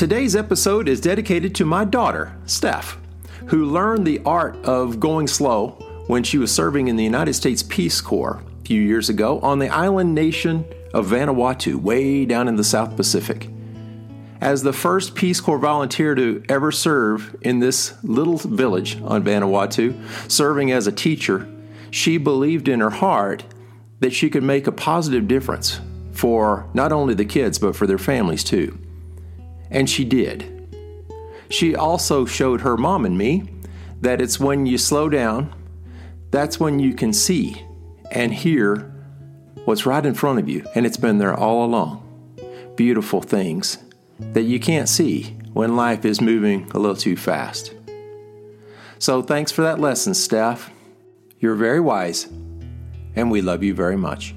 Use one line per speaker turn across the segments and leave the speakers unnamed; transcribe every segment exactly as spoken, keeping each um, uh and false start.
Today's episode is dedicated to my daughter, Steph, who learned the art of going slow when she was serving in the United States Peace Corps a few years ago on the island nation of Vanuatu, way down in the South Pacific. As the first Peace Corps volunteer to ever serve in this little village on Vanuatu, serving as a teacher, she believed in her heart that she could make a positive difference for not only the kids, but for their families too. And she did. She also showed her mom and me that it's when you slow down, that's when you can see and hear what's right in front of you. And it's been there all along. Beautiful things that you can't see when life is moving a little too fast. So thanks for that lesson, Steph. You're very wise, and we love you very much.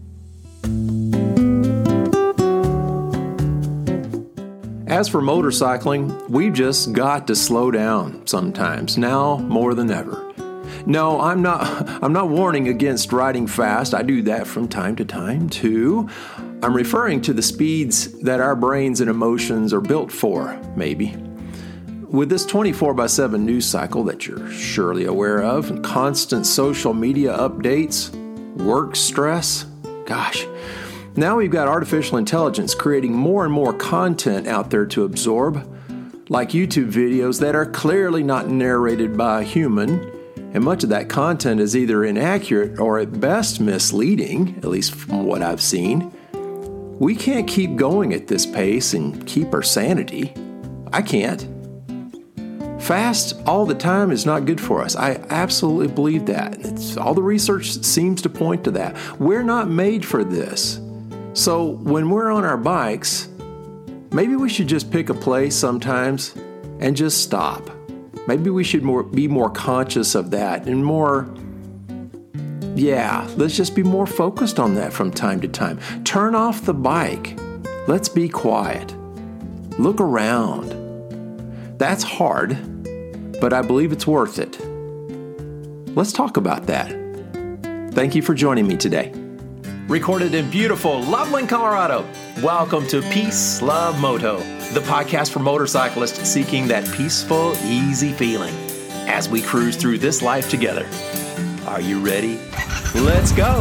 As for motorcycling, we've just got to slow down sometimes, now more than ever. No, I'm not I'm not warning against riding fast. I do that from time to time too. I'm referring to the speeds that our brains and emotions are built for, maybe. With this twenty-four by seven news cycle that you're surely aware of, and constant social media updates, work stress, gosh, now we've got artificial intelligence creating more and more content out there to absorb, like YouTube videos that are clearly not narrated by a human, and much of that content is either inaccurate or at best misleading, at least from what I've seen. We can't keep going at this pace and keep our sanity. I can't. Fast all the time is not good for us. I absolutely believe that. It's, all the research seems to point to that. We're not made for this. So when we're on our bikes, maybe we should just pick a place sometimes and just stop. Maybe we should more, be more conscious of that and more, yeah, let's just be more focused on that from time to time. Turn off the bike. Let's be quiet. Look around. That's hard, but I believe it's worth it. Let's talk about that. Thank you for joining me today. Recorded in beautiful Loveland, Colorado. Welcome to Peace, Love, Moto, the podcast for motorcyclists seeking that peaceful, easy feeling as we cruise through this life together. Are you ready? Let's go!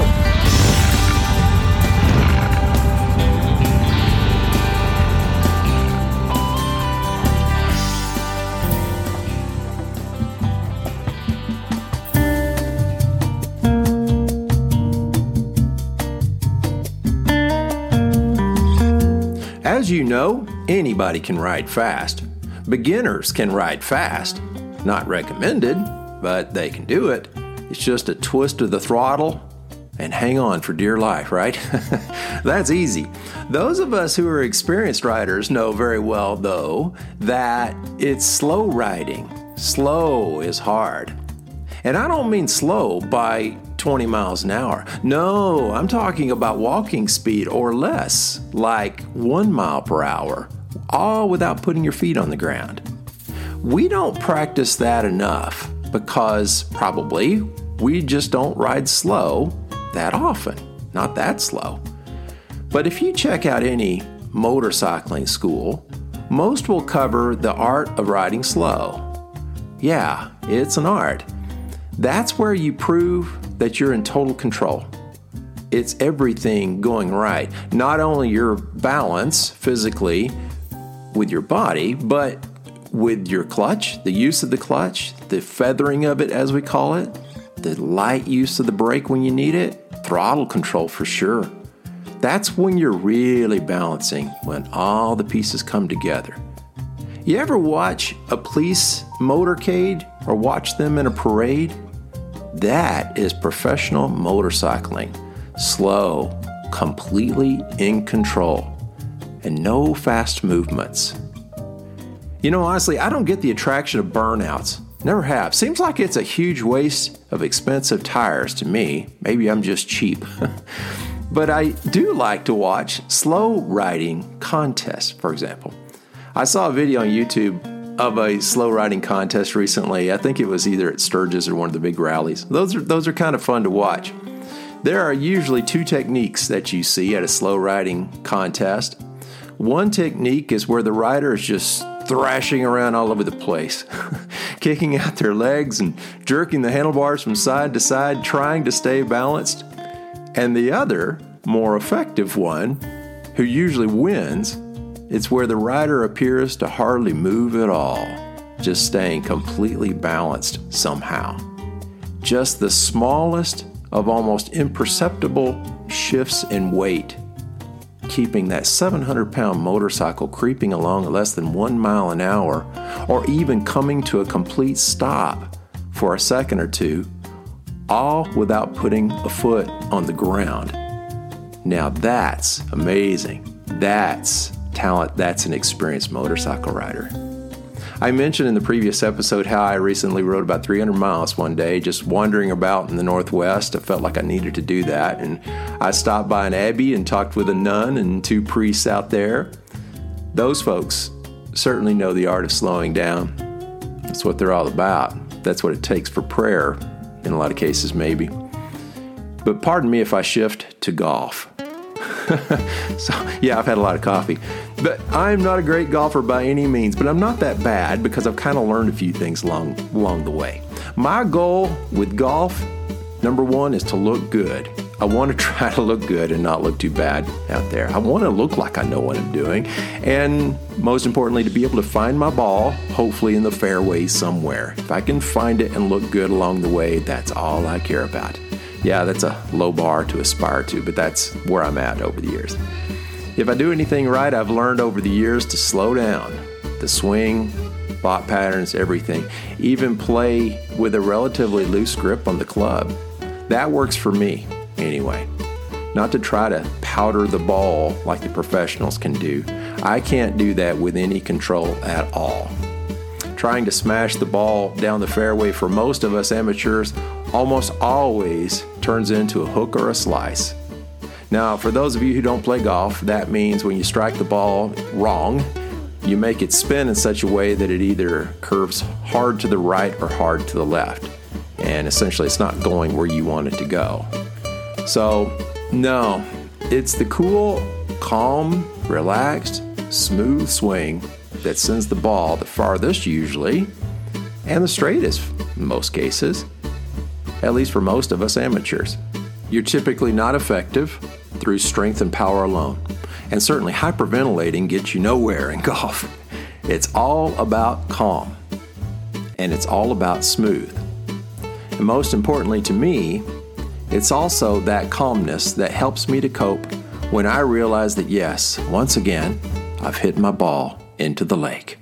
As you know, anybody can ride fast. Beginners can ride fast. Not recommended, but they can do it. It's just a twist of the throttle and hang on for dear life, right? That's easy. Those of us who are experienced riders know very well, though, that it's slow riding. Slow is hard. And I don't mean slow by twenty miles an hour. No, I'm talking about walking speed or less, like one mile per hour, all without putting your feet on the ground. We don't practice that enough because probably we just don't ride slow that often, not that slow. But if you check out any motorcycling school, most will cover the art of riding slow. Yeah, it's an art. That's where you prove that you're in total control. It's everything going right. Not only your balance physically with your body, but with your clutch, the use of the clutch, the feathering of it as we call it, the light use of the brake when you need it, throttle control for sure. That's when you're really balancing, when all the pieces come together. You ever watch a police motorcade or watch them in a parade? That is professional motorcycling. Slow, completely in control, and no fast movements. You know, honestly, I don't get the attraction of burnouts. Never have. Seems like it's a huge waste of expensive tires to me. Maybe I'm just cheap. But I do like to watch slow riding contests, for example. I saw a video on YouTube of a slow riding contest recently. I think it was either at Sturgis or one of the big rallies. Those are those are kind of fun to watch. There are usually two techniques that you see at a slow riding contest. One technique is where the rider is just thrashing around all over the place, kicking out their legs and jerking the handlebars from side to side, trying to stay balanced. And the other, more effective one, who usually wins, it's where the rider appears to hardly move at all, just staying completely balanced somehow. Just the smallest of almost imperceptible shifts in weight, keeping that seven hundred pound motorcycle creeping along at less than one mile an hour, or even coming to a complete stop for a second or two, all without putting a foot on the ground. Now that's amazing. That's talent. That's an experienced motorcycle rider. I mentioned in the previous episode how I recently rode about three hundred miles one day, just wandering about in the Northwest. I felt like I needed to do that, and I stopped by an abbey and talked with a nun and two priests out there. Those folks certainly know the art of slowing down. That's what they're all about. That's what it takes for prayer, in a lot of cases maybe. But pardon me if I shift to golf. So, yeah, I've had a lot of coffee. But I'm not a great golfer by any means, but I'm not that bad because I've kind of learned a few things along, along the way. My goal with golf, number one, is to look good. I want to try to look good and not look too bad out there. I want to look like I know what I'm doing. And most importantly, to be able to find my ball, hopefully in the fairway somewhere. If I can find it and look good along the way, that's all I care about. Yeah, that's a low bar to aspire to, but that's where I'm at over the years. If I do anything right, I've learned over the years to slow down, the swing, thought patterns, everything. Even play with a relatively loose grip on the club. That works for me, anyway. Not to try to powder the ball like the professionals can do. I can't do that with any control at all. Trying to smash the ball down the fairway for most of us amateurs almost always turns into a hook or a slice. Now, for those of you who don't play golf, that means when you strike the ball wrong, you make it spin in such a way that it either curves hard to the right or hard to the left. And essentially, it's not going where you want it to go. So, no, it's the cool, calm, relaxed, smooth swing that sends the ball the farthest usually, and the straightest in most cases, at least for most of us amateurs. You're typically not effective through strength and power alone, and certainly hyperventilating gets you nowhere in golf. It's all about calm, and it's all about smooth. And most importantly to me, it's also that calmness that helps me to cope when I realize that yes, once again, I've hit my ball into the lake.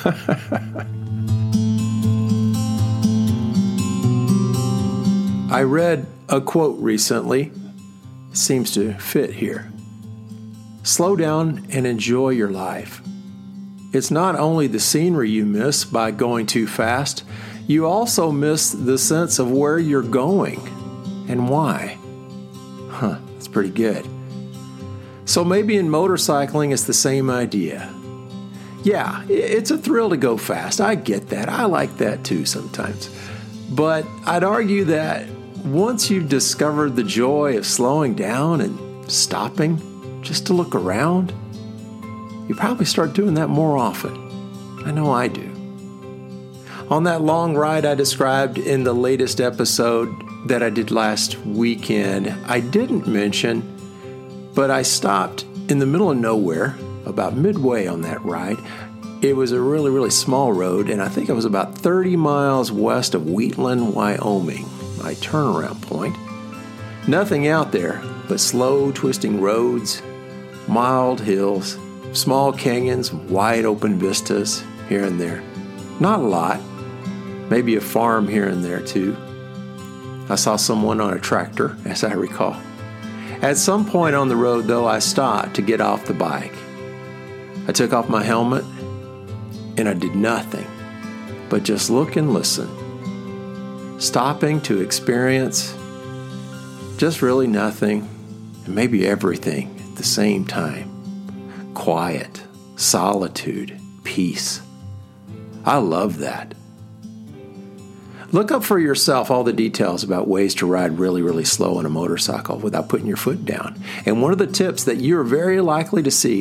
I read a quote recently. Seems to fit here. Slow down and enjoy your life. It's not only the scenery you miss by going too fast, you also miss the sense of where you're going and why. Huh, that's pretty good. So maybe in motorcycling it's the same idea. Yeah, it's a thrill to go fast. I get that. I like that too sometimes. But I'd argue that once you've discovered the joy of slowing down and stopping just to look around, you probably start doing that more often. I know I do. On that long ride I described in the latest episode that I did last weekend, I didn't mention, but I stopped in the middle of nowhere, about midway on that ride. It was a really, really small road, and I think it was about thirty miles west of Wheatland, Wyoming, my turnaround point. Nothing out there but slow, twisting roads, mild hills, small canyons, wide open vistas here and there. Not a lot. Maybe a farm here and there, too. I saw someone on a tractor, as I recall. At some point on the road, though, I stopped to get off the bike. I took off my helmet, and I did nothing but just look and listen, stopping to experience just really nothing and maybe everything at the same time. Quiet, solitude, peace. I love that. Look up for yourself all the details about ways to ride really, really slow on a motorcycle without putting your foot down. And one of the tips that you're very likely to see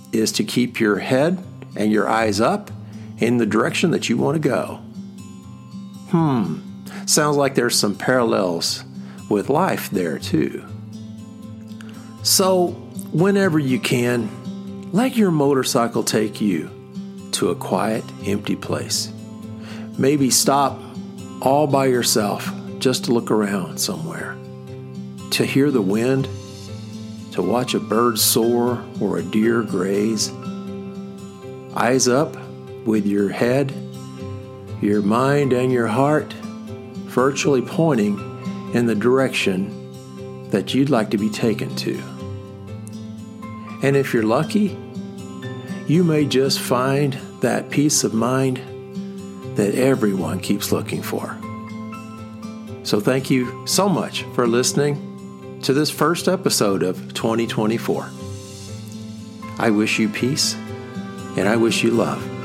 is to keep your head and your eyes up in the direction that you want to go. Hmm, sounds like there's some parallels with life there too. So, whenever you can, let your motorcycle take you to a quiet, empty place. Maybe stop all by yourself just to look around somewhere, to hear the wind, to watch a bird soar or a deer graze. Eyes up with your head, your mind, and your heart virtually pointing in the direction that you'd like to be taken to. And if you're lucky, you may just find that peace of mind that everyone keeps looking for. So thank you so much for listening to this first episode of twenty twenty-four. I wish you peace, and I wish you love.